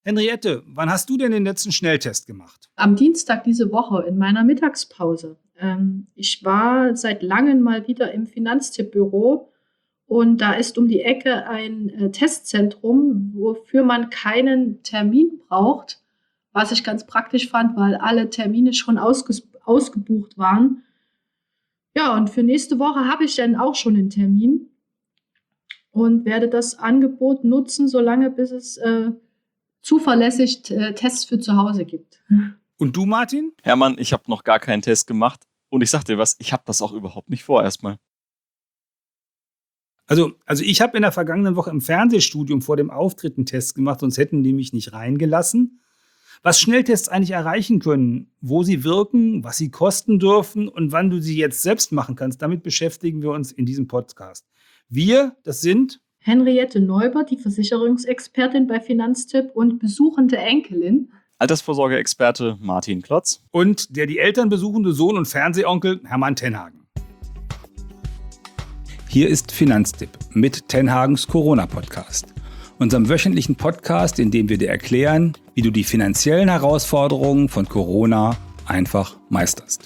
Henriette, wann hast du denn den letzten Schnelltest gemacht? Am Dienstag diese Woche in meiner Mittagspause. Ich war seit langem mal wieder im Finanztippbüro und da ist um die Ecke ein Testzentrum, wofür man keinen Termin braucht, was ich ganz praktisch fand, weil alle Termine schon ausgebucht waren. Ja, und für nächste Woche habe ich dann auch schon einen Termin und werde das Angebot nutzen, solange bis es zuverlässig Tests für zu Hause gibt. Und du, Martin? Hermann, ich habe noch gar keinen Test gemacht. Und ich sag dir was, ich habe das auch überhaupt nicht vor erstmal. Also ich habe in der vergangenen Woche im Fernsehstudium vor dem Auftritt einen Test gemacht, sonst hätten die mich nicht reingelassen. Was Schnelltests eigentlich erreichen können, wo sie wirken, was sie kosten dürfen und wann du sie jetzt selbst machen kannst, damit beschäftigen wir uns in diesem Podcast. Wir, das sind Henriette Neubert, die Versicherungsexpertin bei Finanztipp und besuchende Enkelin. Altersvorsorgeexperte Martin Klotz. Und der die Eltern besuchende Sohn und Fernsehonkel Hermann Tenhagen. Hier ist Finanztipp mit Tenhagens Corona-Podcast. Unserem wöchentlichen Podcast, in dem wir dir erklären, wie du die finanziellen Herausforderungen von Corona einfach meisterst.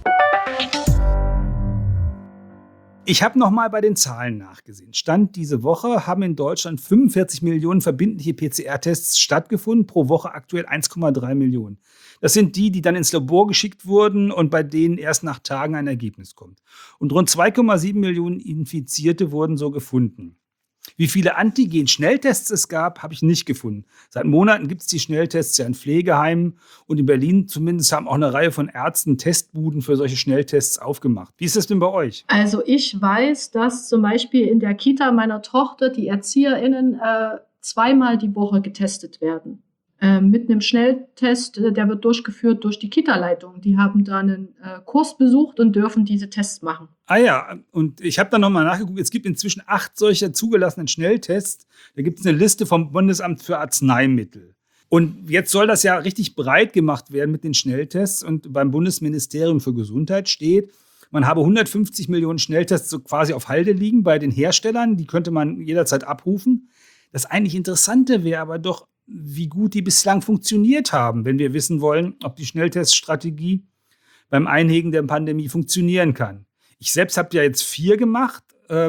Ich habe nochmal bei den Zahlen nachgesehen. Stand diese Woche haben in Deutschland 45 Millionen verbindliche PCR-Tests stattgefunden, pro Woche aktuell 1,3 Millionen. Das sind die dann ins Labor geschickt wurden und bei denen erst nach Tagen ein Ergebnis kommt. Und rund 2,7 Millionen Infizierte wurden so gefunden. Wie viele Antigen-Schnelltests es gab, habe ich nicht gefunden. Seit Monaten gibt es die Schnelltests ja in Pflegeheimen und in Berlin zumindest haben auch eine Reihe von Ärzten Testbuden für solche Schnelltests aufgemacht. Wie ist das denn bei euch? Also ich weiß, dass zum Beispiel in der Kita meiner Tochter die ErzieherInnen zweimal die Woche getestet werden. Mit einem Schnelltest, der wird durchgeführt durch die Kita-Leitung. Die haben da einen Kurs besucht und dürfen diese Tests machen. Ah ja, und ich habe da nochmal nachgeguckt, es gibt inzwischen 8 solcher zugelassenen Schnelltests. Da gibt es eine Liste vom Bundesamt für Arzneimittel. Und jetzt soll das ja richtig breit gemacht werden mit den Schnelltests. Und beim Bundesministerium für Gesundheit steht, man habe 150 Millionen Schnelltests so quasi auf Halde liegen bei den Herstellern. Die könnte man jederzeit abrufen. Das eigentlich Interessante wäre aber doch, wie gut die bislang funktioniert haben, wenn wir wissen wollen, ob die Schnellteststrategie beim Einhegen der Pandemie funktionieren kann. Ich selbst habe ja jetzt 4 gemacht.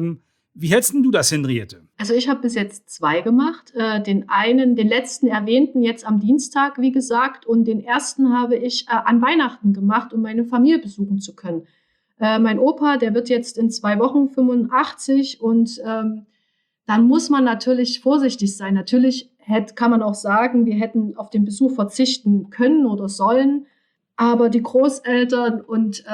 Wie hältst denn du das, Henriette? Also ich habe bis jetzt 2 gemacht. Den letzten erwähnten jetzt am Dienstag, wie gesagt. Und den ersten habe ich an Weihnachten gemacht, um meine Familie besuchen zu können. Mein Opa, der wird jetzt in 2 Wochen 85 und dann muss man natürlich vorsichtig sein. Natürlich kann man auch sagen, wir hätten auf den Besuch verzichten können oder sollen, aber die Großeltern und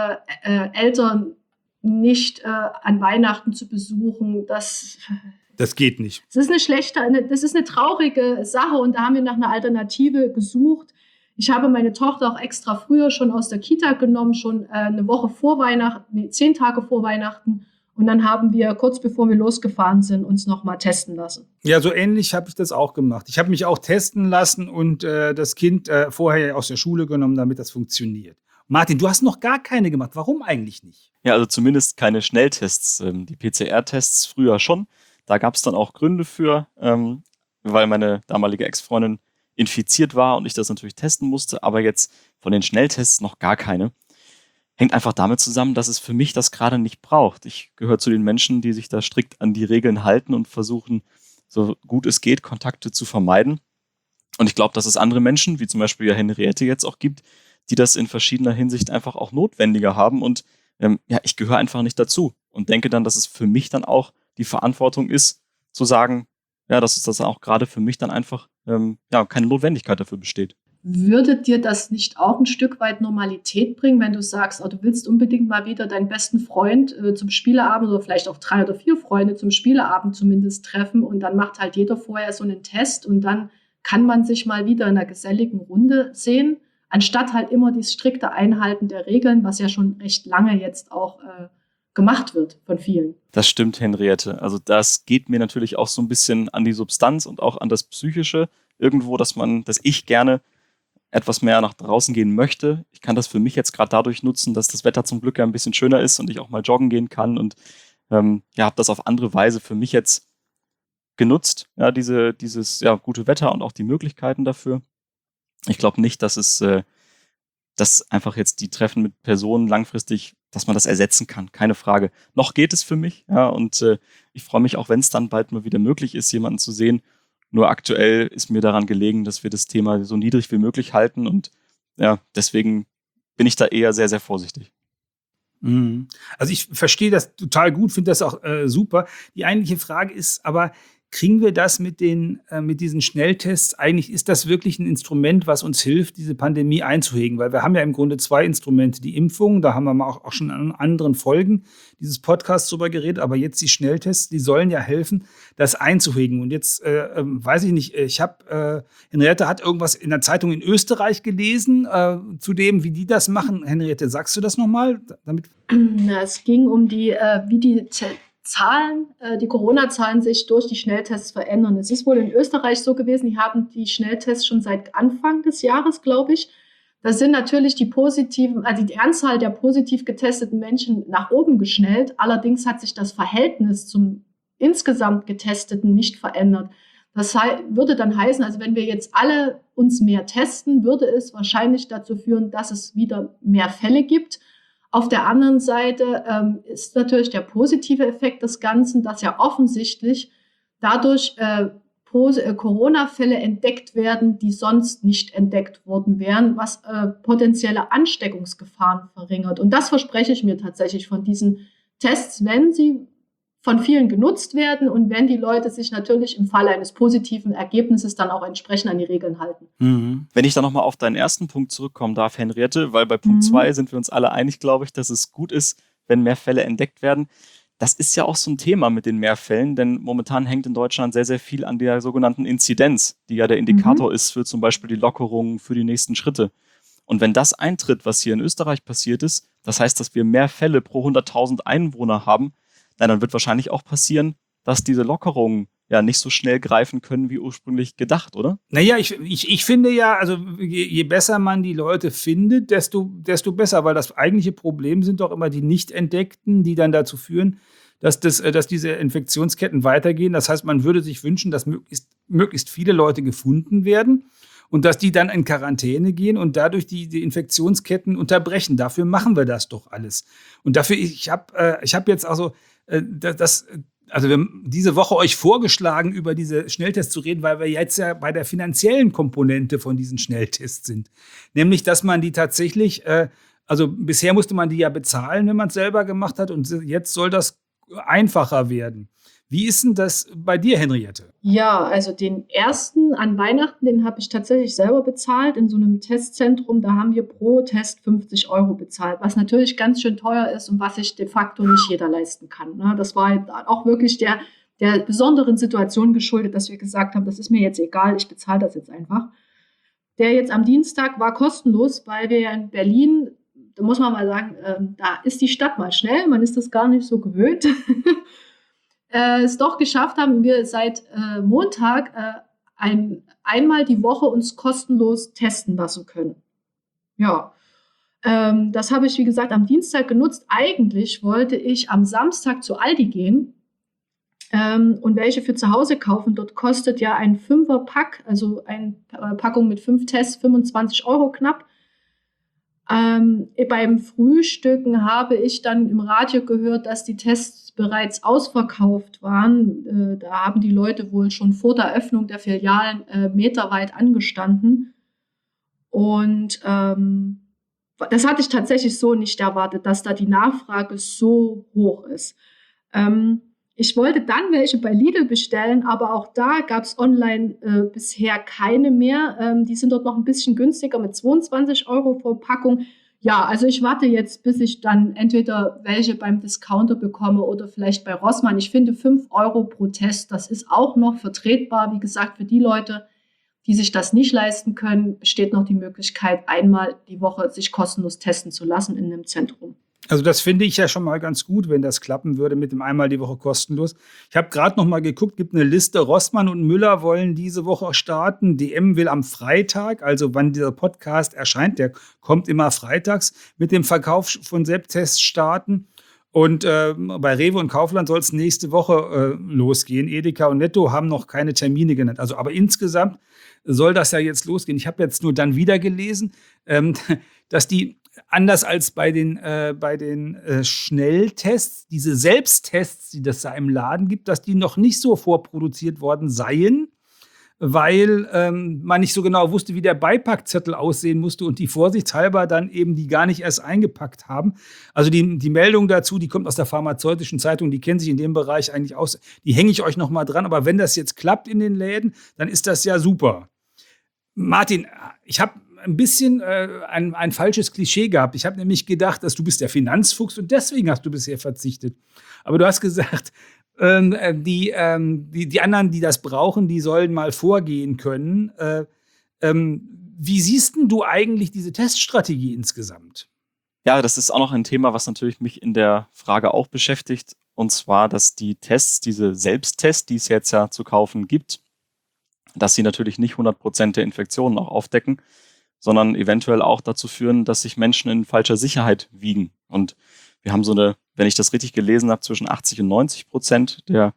Eltern nicht an Weihnachten zu besuchen, das geht nicht. Das ist eine traurige Sache und da haben wir nach einer Alternative gesucht. Ich habe meine Tochter auch extra früher schon aus der Kita genommen, schon eine Woche vor Weihnachten, 10 Tage vor Weihnachten. Und dann haben wir, kurz bevor wir losgefahren sind, uns nochmal testen lassen. Ja, so ähnlich habe ich das auch gemacht. Ich habe mich auch testen lassen und das Kind vorher aus der Schule genommen, damit das funktioniert. Martin, du hast noch gar keine gemacht. Warum eigentlich nicht? Ja, also zumindest keine Schnelltests. Die PCR-Tests früher schon. Da gab es dann auch Gründe für, weil meine damalige Ex-Freundin infiziert war und ich das natürlich testen musste. Aber jetzt von den Schnelltests noch gar keine. Hängt einfach damit zusammen, dass es für mich das gerade nicht braucht. Ich gehöre zu den Menschen, die sich da strikt an die Regeln halten und versuchen, so gut es geht, Kontakte zu vermeiden. Und ich glaube, dass es andere Menschen, wie zum Beispiel ja Henriette jetzt auch gibt, die das in verschiedener Hinsicht einfach auch notwendiger haben. Und ich gehöre einfach nicht dazu und denke dann, dass es für mich dann auch die Verantwortung ist, zu sagen, ja, dass es das auch gerade für mich dann einfach keine Notwendigkeit dafür besteht. Würde dir das nicht auch ein Stück weit Normalität bringen, wenn du sagst, du willst unbedingt mal wieder deinen besten Freund zum Spieleabend oder vielleicht auch 3 oder 4 Freunde zum Spieleabend zumindest treffen und dann macht halt jeder vorher so einen Test und dann kann man sich mal wieder in einer geselligen Runde sehen, anstatt halt immer dieses strikte Einhalten der Regeln, was ja schon recht lange jetzt auch gemacht wird von vielen. Das stimmt, Henriette. Also das geht mir natürlich auch so ein bisschen an die Substanz und auch an das Psychische irgendwo, dass ich gerne etwas mehr nach draußen gehen möchte. Ich kann das für mich jetzt gerade dadurch nutzen, dass das Wetter zum Glück ja ein bisschen schöner ist und ich auch mal joggen gehen kann und habe das auf andere Weise für mich jetzt genutzt, ja, dieses gute Wetter und auch die Möglichkeiten dafür. Ich glaube nicht, dass einfach jetzt die Treffen mit Personen langfristig, dass man das ersetzen kann, keine Frage. Noch geht es für mich, ja, und ich freue mich auch, wenn es dann bald mal wieder möglich ist, jemanden zu sehen. Nur aktuell ist mir daran gelegen, dass wir das Thema so niedrig wie möglich halten und ja, deswegen bin ich da eher sehr, sehr vorsichtig. Mhm. Also ich verstehe das total gut, finde das auch super. Die eigentliche Frage ist aber, kriegen wir das mit diesen Schnelltests? Eigentlich ist das wirklich ein Instrument, was uns hilft, diese Pandemie einzuhegen, weil wir haben ja im Grunde 2 Instrumente. Die Impfung, da haben wir mal auch schon an anderen Folgen dieses Podcasts drüber geredet, aber jetzt die Schnelltests, die sollen ja helfen, das einzuhegen. Und jetzt weiß ich nicht, Henriette hat irgendwas in der Zeitung in Österreich gelesen, zu dem, wie die das machen. Henriette, sagst du das nochmal? Es ging um wie die die Corona-Zahlen sich durch die Schnelltests verändern. Es ist wohl in Österreich so gewesen, die haben die Schnelltests schon seit Anfang des Jahres, glaube ich. Da sind natürlich die Anzahl der positiv getesteten Menschen nach oben geschnellt. Allerdings hat sich das Verhältnis zum insgesamt Getesteten nicht verändert. Das würde dann heißen, also wenn wir jetzt alle uns mehr testen, würde es wahrscheinlich dazu führen, dass es wieder mehr Fälle gibt. Auf der anderen Seite ist natürlich der positive Effekt des Ganzen, dass ja offensichtlich dadurch Corona-Fälle entdeckt werden, die sonst nicht entdeckt worden wären, was potenzielle Ansteckungsgefahren verringert. Und das verspreche ich mir tatsächlich von diesen Tests, wenn sie von vielen genutzt werden und wenn die Leute sich natürlich im Falle eines positiven Ergebnisses dann auch entsprechend an die Regeln halten. Mhm. Wenn ich dann nochmal auf deinen ersten Punkt zurückkommen darf, Henriette, weil bei Punkt 2 sind wir uns alle einig, glaube ich, dass es gut ist, wenn mehr Fälle entdeckt werden. Das ist ja auch so ein Thema mit den Mehrfällen, denn momentan hängt in Deutschland sehr, sehr viel an der sogenannten Inzidenz, die ja der Indikator ist für zum Beispiel die Lockerungen, für die nächsten Schritte. Und wenn das eintritt, was hier in Österreich passiert ist, das heißt, dass wir mehr Fälle pro 100.000 Einwohner haben, dann wird wahrscheinlich auch passieren, dass diese Lockerungen ja nicht so schnell greifen können wie ursprünglich gedacht, oder? Naja, ich finde ja, also je besser man die Leute findet, desto besser, weil das eigentliche Problem sind doch immer die Nicht-Entdeckten, die dann dazu führen, dass diese Infektionsketten weitergehen. Das heißt, man würde sich wünschen, dass möglichst viele Leute gefunden werden und dass die dann in Quarantäne gehen und dadurch die Infektionsketten unterbrechen. Dafür machen wir das doch alles. Und dafür, ich hab jetzt also wir haben diese Woche euch vorgeschlagen, über diese Schnelltests zu reden, weil wir jetzt ja bei der finanziellen Komponente von diesen Schnelltests sind. Nämlich, dass man die tatsächlich, bisher musste man die ja bezahlen, wenn man es selber gemacht hat, und jetzt soll das einfacher werden. Wie ist denn das bei dir, Henriette? Ja, also den ersten an Weihnachten, den habe ich tatsächlich selber bezahlt in so einem Testzentrum. Da haben wir pro Test 50 € bezahlt, was natürlich ganz schön teuer ist und was sich de facto nicht jeder leisten kann. Ne? Das war auch wirklich der besonderen Situation geschuldet, dass wir gesagt haben, das ist mir jetzt egal, ich bezahle das jetzt einfach. Der jetzt am Dienstag war kostenlos, weil wir ja in Berlin, da muss man mal sagen, da ist die Stadt mal schnell, man ist das gar nicht so gewöhnt. Es doch geschafft haben, wir seit Montag einmal die Woche uns kostenlos testen lassen können. Ja, das habe ich, wie gesagt, am Dienstag genutzt. Eigentlich wollte ich am Samstag zu Aldi gehen und welche für zu Hause kaufen. Dort kostet ja ein 5er-Pack, also eine Packung mit 5 Tests, 25 € knapp. Beim Frühstücken habe ich dann im Radio gehört, dass die Tests bereits ausverkauft waren. Da haben die Leute wohl schon vor der Öffnung der Filialen meterweit angestanden. Und das hatte ich tatsächlich so nicht erwartet, dass da die Nachfrage so hoch ist. Ich wollte dann welche bei Lidl bestellen, aber auch da gab es online bisher keine mehr. Die sind dort noch ein bisschen günstiger mit 22 € pro Packung. Ja, also ich warte jetzt, bis ich dann entweder welche beim Discounter bekomme oder vielleicht bei Rossmann. Ich finde 5 € pro Test, das ist auch noch vertretbar. Wie gesagt, für die Leute, die sich das nicht leisten können, besteht noch die Möglichkeit, einmal die Woche sich kostenlos testen zu lassen in einem Zentrum. Also das finde ich ja schon mal ganz gut, wenn das klappen würde mit dem einmal die Woche kostenlos. Ich habe gerade noch mal geguckt, gibt eine Liste. Rossmann und Müller wollen diese Woche starten. DM will am Freitag, also wann dieser Podcast erscheint, der kommt immer freitags, mit dem Verkauf von Selbsttests starten. Und bei Rewe und Kaufland soll es nächste Woche losgehen. Edeka und Netto haben noch keine Termine genannt. Also, aber insgesamt soll das ja jetzt losgehen. Ich habe jetzt nur dann wieder gelesen, dass die anders als bei den Schnelltests, diese Selbsttests, die das da im Laden gibt, dass die noch nicht so vorproduziert worden seien, weil man nicht so genau wusste, wie der Beipackzettel aussehen musste und die vorsichtshalber dann eben die gar nicht erst eingepackt haben. Also die Meldung dazu, die kommt aus der Pharmazeutischen Zeitung, die kennen sich in dem Bereich eigentlich aus. Die hänge ich euch noch mal dran. Aber wenn das jetzt klappt in den Läden, dann ist das ja super. Martin, ich habe ein bisschen ein falsches Klischee gehabt. Ich habe nämlich gedacht, dass du bist der Finanzfuchs und deswegen hast du bisher verzichtet. Aber du hast gesagt, die anderen, die das brauchen, die sollen mal vorgehen können. Wie siehst denn du eigentlich diese Teststrategie insgesamt? Ja, das ist auch noch ein Thema, was natürlich mich in der Frage auch beschäftigt. Und zwar, dass die Tests, diese Selbsttests, die es jetzt ja zu kaufen gibt, dass sie natürlich nicht 100% der Infektionen auch aufdecken, sondern eventuell auch dazu führen, dass sich Menschen in falscher Sicherheit wiegen. Und wir haben so eine, wenn ich das richtig gelesen habe, zwischen 80 und 90% der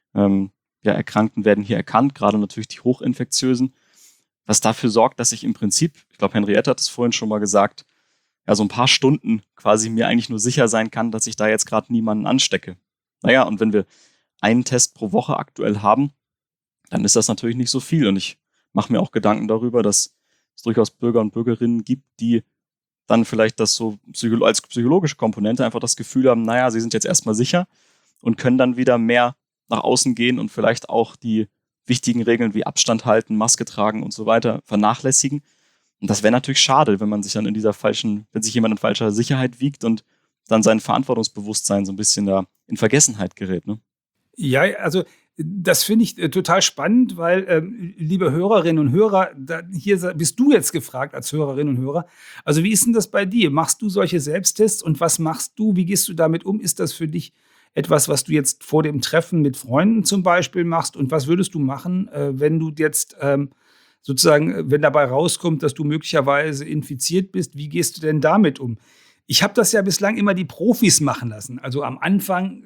Erkrankten werden hier erkannt, gerade natürlich die hochinfektiösen, was dafür sorgt, dass ich im Prinzip, ich glaube, Henriette hat es vorhin schon mal gesagt, ja, so ein paar Stunden quasi mir eigentlich nur sicher sein kann, dass ich da jetzt gerade niemanden anstecke. Naja, und wenn wir einen Test pro Woche aktuell haben, dann ist das natürlich nicht so viel. Und ich mache mir auch Gedanken darüber, dass es durchaus Bürger und Bürgerinnen gibt, die dann vielleicht das so als psychologische Komponente einfach das Gefühl haben, naja, sie sind jetzt erstmal sicher und können dann wieder mehr nach außen gehen und vielleicht auch die wichtigen Regeln wie Abstand halten, Maske tragen und so weiter vernachlässigen. Und das wäre natürlich schade, wenn man sich dann wenn sich jemand in falscher Sicherheit wiegt und dann sein Verantwortungsbewusstsein so ein bisschen da in Vergessenheit gerät, ne? Ja, also das finde ich total spannend, weil, liebe Hörerinnen und Hörer, hier bist du jetzt gefragt als Hörerinnen und Hörer. Also wie ist denn das bei dir? Machst du solche Selbsttests und was machst du? Wie gehst du damit um? Ist das für dich etwas, was du jetzt vor dem Treffen mit Freunden zum Beispiel machst? Und was würdest du machen, wenn du jetzt sozusagen, wenn dabei rauskommt, dass du möglicherweise infiziert bist? Wie gehst du denn damit um? Ich habe das ja bislang immer die Profis machen lassen. Also am Anfang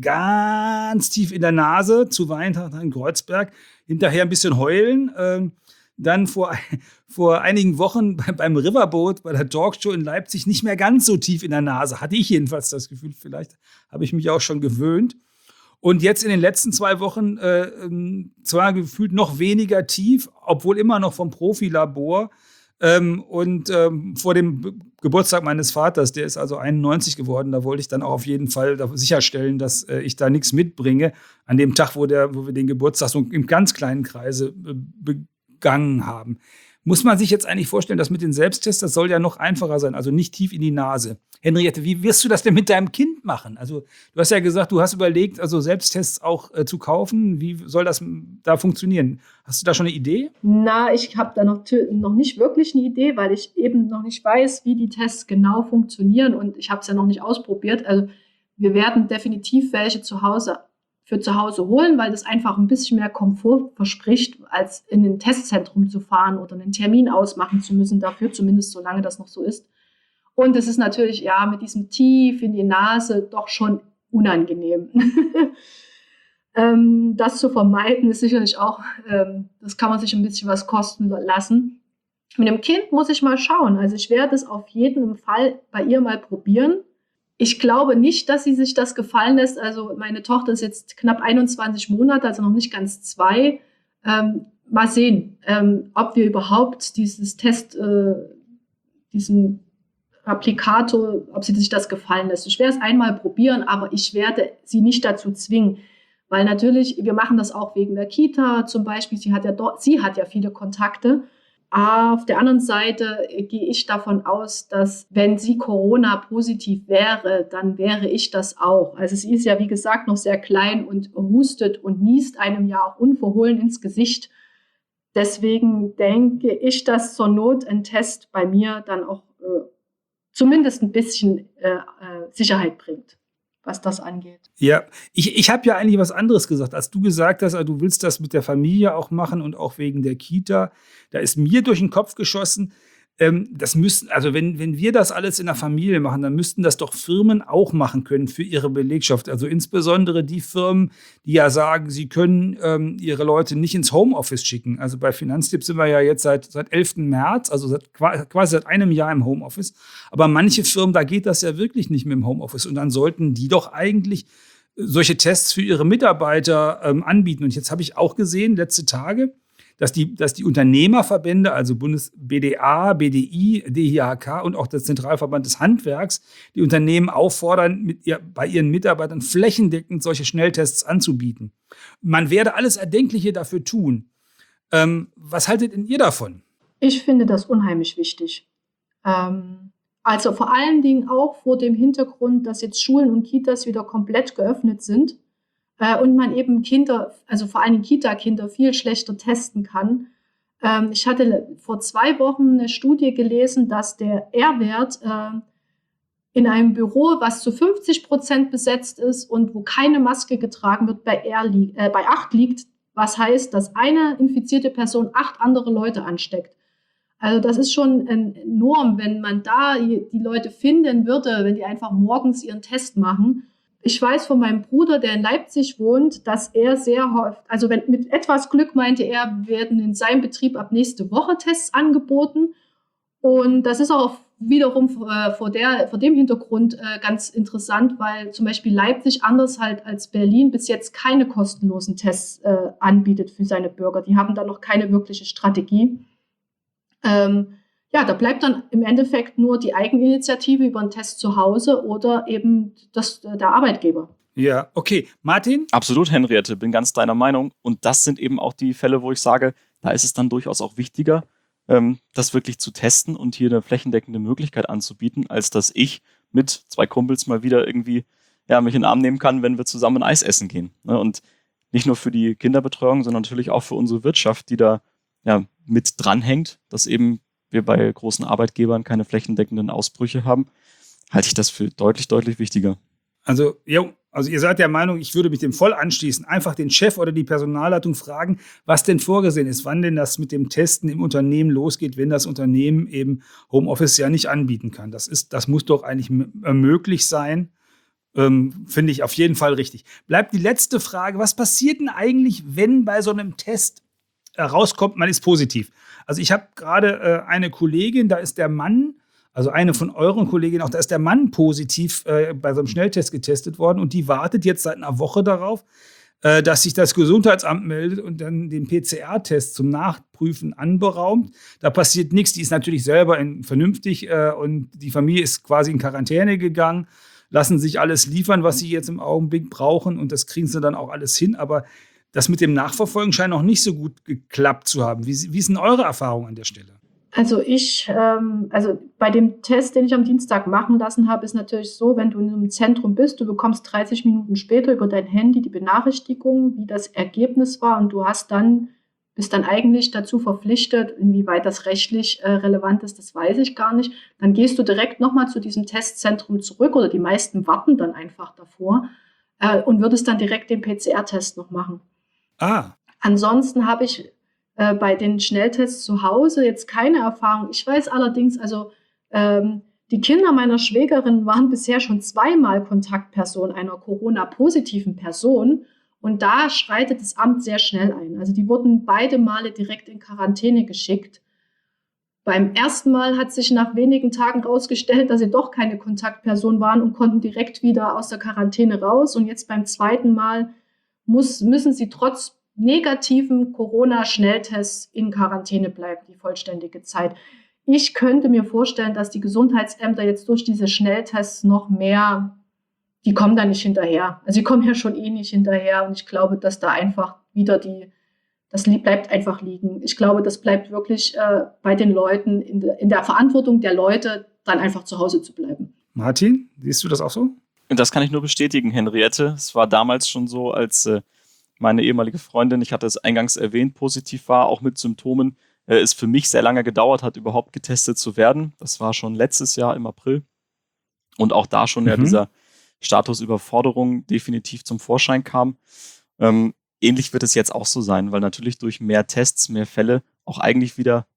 ganz tief in der Nase zu Weihnachten in Kreuzberg, hinterher ein bisschen heulen. Dann vor einigen Wochen beim Riverboat, bei der Talkshow in Leipzig, nicht mehr ganz so tief in der Nase. Hatte ich jedenfalls das Gefühl, vielleicht habe ich mich auch schon gewöhnt. Und jetzt in den letzten 2 Wochen zwar gefühlt noch weniger tief, obwohl immer noch vom Profilabor. Vor dem Geburtstag meines Vaters, der ist also 91 geworden, da wollte ich dann auch auf jeden Fall sicherstellen, dass ich da nichts mitbringe. An dem Tag, wo wir den Geburtstag so im ganz kleinen Kreise begangen haben. Muss man sich jetzt eigentlich vorstellen, dass mit den Selbsttests, das soll ja noch einfacher sein, also nicht tief in die Nase. Henriette, wie wirst du das denn mit deinem Kind machen? Also du hast ja gesagt, du hast überlegt, also Selbsttests auch zu kaufen. Wie soll das da funktionieren? Hast du da schon eine Idee? Na, ich habe da noch nicht wirklich eine Idee, weil ich eben noch nicht weiß, wie die Tests genau funktionieren und ich habe es ja noch nicht ausprobiert. Also wir werden definitiv welche für zu Hause holen, weil das einfach ein bisschen mehr Komfort verspricht, als in ein Testzentrum zu fahren oder einen Termin ausmachen zu müssen dafür, zumindest solange das noch so ist. Und es ist natürlich, ja, mit diesem Tief in die Nase doch schon unangenehm. Das zu vermeiden ist sicherlich auch, das kann man sich ein bisschen was kosten lassen. Mit dem Kind muss ich mal schauen. Also ich werde es auf jeden Fall bei ihr mal probieren. Ich glaube nicht, dass sie sich das gefallen lässt. Also meine Tochter ist jetzt knapp 21 Monate, also noch nicht ganz 2. Mal sehen, ob wir überhaupt diesen Applikator, ob sie sich das gefallen lässt. Ich werde es einmal probieren, aber ich werde sie nicht dazu zwingen. Weil natürlich, wir machen das auch wegen der Kita zum Beispiel. Sie hat ja viele Kontakte. Auf der anderen Seite gehe ich davon aus, dass wenn sie Corona-positiv wäre, dann wäre ich das auch. Also sie ist ja, wie gesagt, noch sehr klein und hustet und niest einem ja auch unverhohlen ins Gesicht. Deswegen denke ich, dass zur Not ein Test bei mir dann auch zumindest ein bisschen Sicherheit bringt, was das angeht. Ja, ich habe ja eigentlich was anderes gesagt, als du gesagt hast, also du willst das mit der Familie auch machen und auch wegen der Kita. Da ist mir durch den Kopf geschossen, das müssen, also wenn wir das alles in der Familie machen, dann müssten das doch Firmen auch machen können für ihre Belegschaft. Also insbesondere die Firmen, die ja sagen, sie können ihre Leute nicht ins Homeoffice schicken. Also bei Finanztipp sind wir ja jetzt seit 11. März, also quasi seit einem Jahr im Homeoffice. Aber manche Firmen, da geht das ja wirklich nicht mit dem Homeoffice. Und dann sollten die doch eigentlich solche Tests für ihre Mitarbeiter anbieten. Und jetzt habe ich auch gesehen, letzte Tage, dass die Unternehmerverbände, also BDA, BDI, DIHK und auch der Zentralverband des Handwerks, die Unternehmen auffordern, bei ihren Mitarbeitern flächendeckend solche Schnelltests anzubieten. Man werde alles Erdenkliche dafür tun. Was haltet denn ihr davon? Ich finde das unheimlich wichtig. Also vor allen Dingen auch vor dem Hintergrund, dass jetzt Schulen und Kitas wieder komplett geöffnet sind. Und man eben Kinder, also vor allem Kita-Kinder, viel schlechter testen kann. Ich hatte vor 2 Wochen eine Studie gelesen, dass der R-Wert in einem Büro, was zu 50% besetzt ist und wo keine Maske getragen wird, bei 8 liegt. Was heißt, dass eine infizierte Person 8 andere Leute ansteckt. Also das ist schon enorm, wenn man da die Leute finden würde, wenn die einfach morgens ihren Test machen. Ich weiß von meinem Bruder, der in Leipzig wohnt, dass er sehr häufig, also mit etwas Glück meinte er, werden in seinem Betrieb ab nächste Woche Tests angeboten. Und das ist auch wiederum vor dem Hintergrund ganz interessant, weil zum Beispiel Leipzig anders halt als Berlin bis jetzt keine kostenlosen Tests anbietet für seine Bürger. Die haben da noch keine wirkliche Strategie. Ja, da bleibt dann im Endeffekt nur die Eigeninitiative über einen Test zu Hause oder eben der Arbeitgeber. Ja, okay. Martin? Absolut, Henriette, bin ganz deiner Meinung. Und das sind eben auch die Fälle, wo ich sage, da ist es dann durchaus auch wichtiger, das wirklich zu testen und hier eine flächendeckende Möglichkeit anzubieten, als dass ich mit 2 Kumpels mal wieder irgendwie mich in den Arm nehmen kann, wenn wir zusammen Eis essen gehen. Und nicht nur für die Kinderbetreuung, sondern natürlich auch für unsere Wirtschaft, die da mit dranhängt, dass eben wir bei großen Arbeitgebern keine flächendeckenden Ausbrüche haben, halte ich das für deutlich, deutlich wichtiger. Also ihr seid der Meinung, ich würde mich dem voll anschließen, einfach den Chef oder die Personalleitung fragen, was denn vorgesehen ist, wann denn das mit dem Testen im Unternehmen losgeht, wenn das Unternehmen eben Homeoffice ja nicht anbieten kann. Das muss doch eigentlich möglich sein. Finde ich auf jeden Fall richtig. Bleibt die letzte Frage, was passiert denn eigentlich, wenn bei so einem Test rauskommt, man ist positiv? Also ich habe gerade eine Kollegin, da ist der Mann, also eine von euren Kolleginnen auch, da ist der Mann positiv bei so einem Schnelltest getestet worden und die wartet jetzt seit einer Woche darauf, dass sich das Gesundheitsamt meldet und dann den PCR-Test zum Nachprüfen anberaumt. Da passiert nichts, die ist natürlich selber vernünftig und die Familie ist quasi in Quarantäne gegangen, lassen sich alles liefern, was sie jetzt im Augenblick brauchen und das kriegen sie dann auch alles hin, aber das mit dem Nachverfolgen scheint noch nicht so gut geklappt zu haben. Wie ist denn eure Erfahrung an der Stelle? Also also bei dem Test, den ich am Dienstag machen lassen habe, ist natürlich so, wenn du in einem Zentrum bist, du bekommst 30 Minuten später über dein Handy die Benachrichtigung, wie das Ergebnis war und du bist dann eigentlich dazu verpflichtet, inwieweit das rechtlich relevant ist, das weiß ich gar nicht. Dann gehst du direkt nochmal zu diesem Testzentrum zurück oder die meisten warten dann einfach davor und würdest dann direkt den PCR-Test noch machen. Ansonsten habe ich bei den Schnelltests zu Hause jetzt keine Erfahrung. Ich weiß allerdings, die Kinder meiner Schwägerin waren bisher schon 2-mal Kontaktperson einer Corona-positiven Person und da schreitet das Amt sehr schnell ein. Also die wurden beide Male direkt in Quarantäne geschickt. Beim ersten Mal hat sich nach wenigen Tagen herausgestellt, dass sie doch keine Kontaktperson waren und konnten direkt wieder aus der Quarantäne raus. Und jetzt beim zweiten Mal müssen sie trotz negativen Corona-Schnelltests in Quarantäne bleiben, die vollständige Zeit. Ich könnte mir vorstellen, dass die Gesundheitsämter jetzt durch diese Schnelltests noch mehr, die kommen da nicht hinterher. Also sie kommen ja schon nicht hinterher und ich glaube, dass da einfach wieder das bleibt einfach liegen. Ich glaube, das bleibt wirklich bei den Leuten, in der Verantwortung der Leute, dann einfach zu Hause zu bleiben. Martin, siehst du das auch so? Das kann ich nur bestätigen, Henriette. Es war damals schon so, als meine ehemalige Freundin, ich hatte es eingangs erwähnt, positiv war, auch mit Symptomen, es für mich sehr lange gedauert hat, überhaupt getestet zu werden. Das war schon letztes Jahr im April. Und auch da schon dieser Status Überforderung definitiv zum Vorschein kam. Ähnlich wird es jetzt auch so sein, weil natürlich durch mehr Tests, mehr Fälle auch eigentlich wieder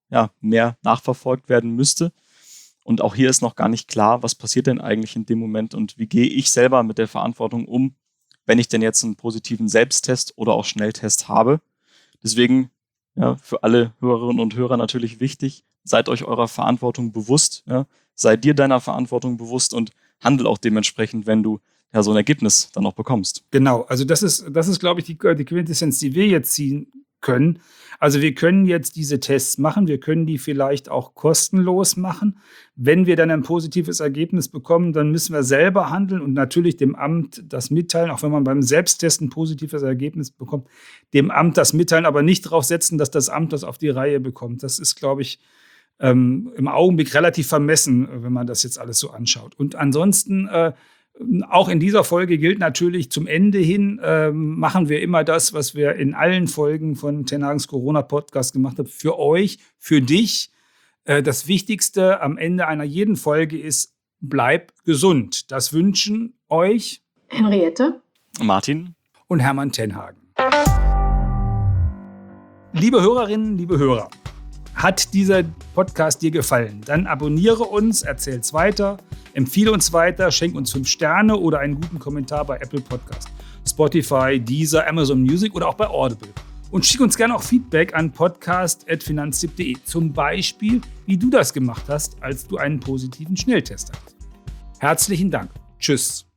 mehr nachverfolgt werden müsste. Und auch hier ist noch gar nicht klar, was passiert denn eigentlich in dem Moment und wie gehe ich selber mit der Verantwortung um, wenn ich denn jetzt einen positiven Selbsttest oder auch Schnelltest habe. Deswegen für alle Hörerinnen und Hörer natürlich wichtig, seid euch eurer Verantwortung bewusst, sei dir deiner Verantwortung bewusst und handel auch dementsprechend, wenn du so ein Ergebnis dann auch bekommst. Genau, also das ist, glaube ich, die Quintessenz, die wir jetzt ziehen können. Also wir können jetzt diese Tests machen, wir können die vielleicht auch kostenlos machen. Wenn wir dann ein positives Ergebnis bekommen, dann müssen wir selber handeln und natürlich dem Amt das mitteilen, auch wenn man beim Selbsttest ein positives Ergebnis bekommt, dem Amt das mitteilen, aber nicht darauf setzen, dass das Amt das auf die Reihe bekommt. Das ist, glaube ich, im Augenblick relativ vermessen, wenn man das jetzt alles so anschaut. Und ansonsten auch in dieser Folge gilt natürlich, zum Ende hin machen wir immer das, was wir in allen Folgen von Tenhagens Corona-Podcast gemacht haben. Für euch, für dich. Das Wichtigste am Ende einer jeden Folge ist, bleib gesund. Das wünschen euch Henriette, Martin und Hermann Tenhagen. Liebe Hörerinnen, liebe Hörer, hat dieser Podcast dir gefallen? Dann abonniere uns, erzähl's weiter, empfehle uns weiter, schenk uns 5 Sterne oder einen guten Kommentar bei Apple Podcast, Spotify, Deezer, Amazon Music oder auch bei Audible. Und schick uns gerne auch Feedback an podcast@finanztipp.de. Zum Beispiel, wie du das gemacht hast, als du einen positiven Schnelltest hattest. Herzlichen Dank. Tschüss.